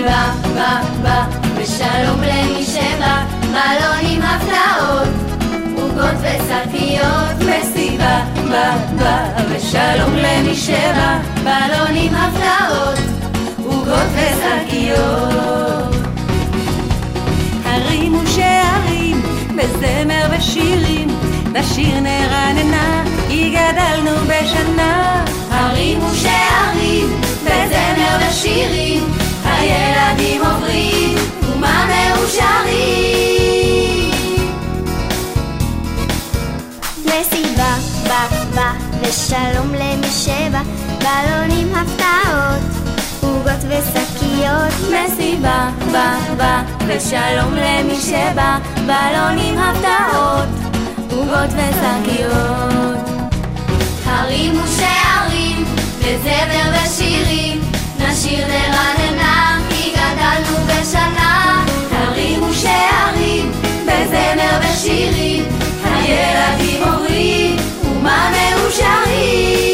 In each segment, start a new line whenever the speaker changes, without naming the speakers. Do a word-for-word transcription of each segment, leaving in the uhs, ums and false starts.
מסיבה, בא, בא, ושלום למי שבא, בלונים הפתעות, עוגות ושקיות. מסיבה, בא, בא, ושלום למי שבא, בלונים הפתעות, עוגות ושקיות.
הרימו שערים בזמר ושירים, נשיר נרננה כי גדלנו בשנה.
הרימו שערים בזמר ושירים, הילדים עוברים ומה מאושרים.
מסיבה, בא, בא, ושלום למי שבא, בלונים הפתעות, עוגות ושקיות.
מסיבה, בא, בא, ושלום למי שבא, בלונים הפתעות, עוגות ושקיות. הרימו שערים בזמר ושירים, נשיר נרננה כי גדלנו בשנה. הרימו שערים בזמר ושירים, הילדים עוברים ומה מאושרים.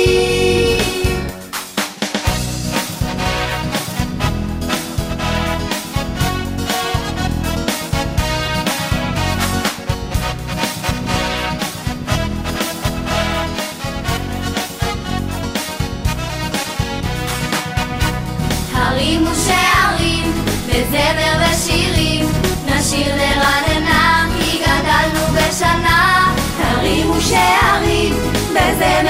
הרימו שערים בזמר ושירים, נשיר נרננה כי גדלנו בשנה. הרימו שערים בזמר